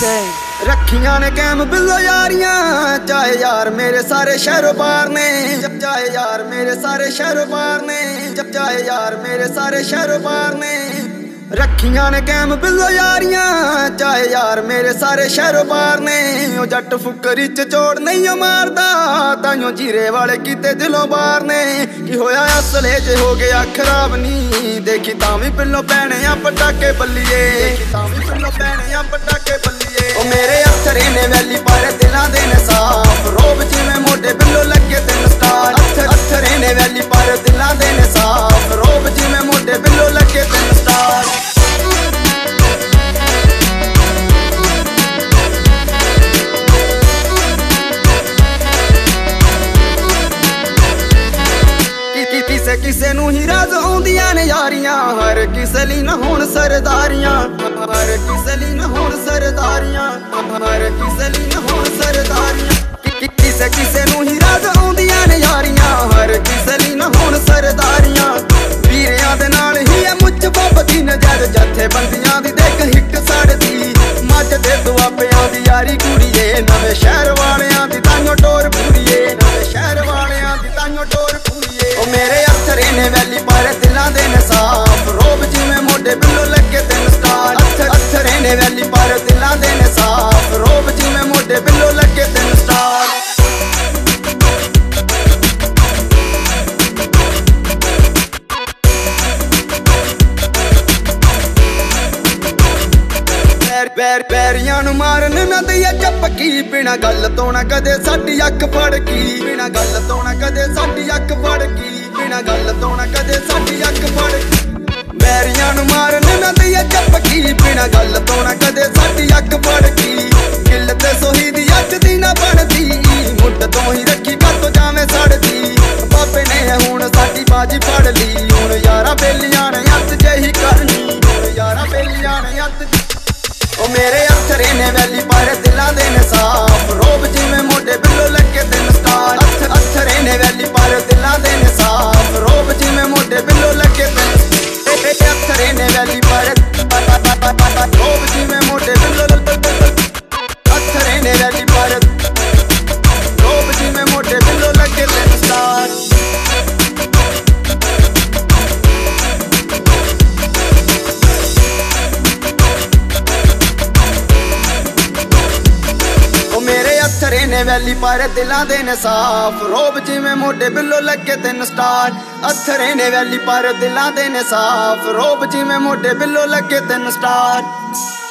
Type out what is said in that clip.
रखियां ने कैम बिल्लो यारियां, चाहे यार मेरे सारे शहरों पार ने, चाहे यार मेरे सारे शहरों पार ने, चाहे यार मेरे सारे शहरों पार ने। रखियां ने कैम बिल्लो यारियां, चाहे यार मेरे सारे शहरों पार ने। ओ जट फुकरी च चोड़ नहीं मारदा, ताइयों जीरे वाले कीते दिलों बार ने। की होया असले च हो गया खराब नी, देखी तावी पिल्लो पैने आ पटाके बल्लिए, देखी तावी पिल्लो पैने आ पटाके बल्लिए। ओ मेरे अत्थरे ने वैली पर दिलां दे ने साफ, रोब जिवें मोढे बिल्लो लगे तेन स्टार। अत्थरे ने वैली पर दिलां दे ने साफ, रोब जिवें मोढे बिल्लो लगे तेन स्टार। किसे किसे नू ही राज आउंदियां ने यारियां, हर किसे ली ना होण सरदारियां, हर किसे ली ना होण सरदारियां, हर किसे ली ना होण सरदारियां। किसे किसे नू ही राज आउंदियां ने यारियां, हर किसे ली ना होण सरदारियां। वीरियां दे नाल ही है मुझ बाबती नजर, जथे बंदियां दी देख हिट सड़दी। मज दे दुआबियां दी यारी कुड़िए, नवे शहर वालियां दी ताइयों टोर पूरीए, नवे शहर वालियां दी ताइयों टोर पूरीए। ओ मेरे अत्थरे ने वैली पर दिलां दे ने साफ, रोब जिवें मोढे बिल्लो लगे तेन स्टार। अत्थरे ने वैली पर दिलां दे ने साफ, रोब जिवें मोढे बिल्लो लगे तेन स्टार। बैरियां नू मारन ना दईए झपकी, बिना गल तो ना कदे साडी अख फड़की, बिना गल तो ना कदे साडी अख फड़की, बिना गल तो ना कदे साडी अख फड़की। बैरियां नू मारन ना दईए झपकी, बिना गल तो ना कदे साडी अख फड़की। किल ते सोही दी अज दी ना बनदी, मुंड तो ही रखी कातों जावे सड़दी। बाबे ने हुण साडी बाजी फड़ ली, हुण यारा बेलियां ने अत जही करनी, हुण यारा बेलियां ने अत। ओ मेरे अत्थरे ने वैली पर दिलां दे ने साफ, रोब जिवें मोढे बिल्लो लगे तेन स्टार। अत्थरे ने वैली पर दिलां दे ने साफ, रोब जिवें मोढे बिल्लो लगे तेन। अत्थरे ने वैली पर रोब जिवें मोढे बिल्लो, अत्थरे ने वैली पर रोब जिवें मोढे बिल्लो लगे तेन स्टार। अत्थरे ने वैली पर दिलां दे ने साफ, रोब जिवें मोढे बिल्लो लगे तेन स्टार। अत्थरे ने वैली पर दिलां दे ने साफ, रोब जिवें मोढे बिल्लो लगे तेन स्टार।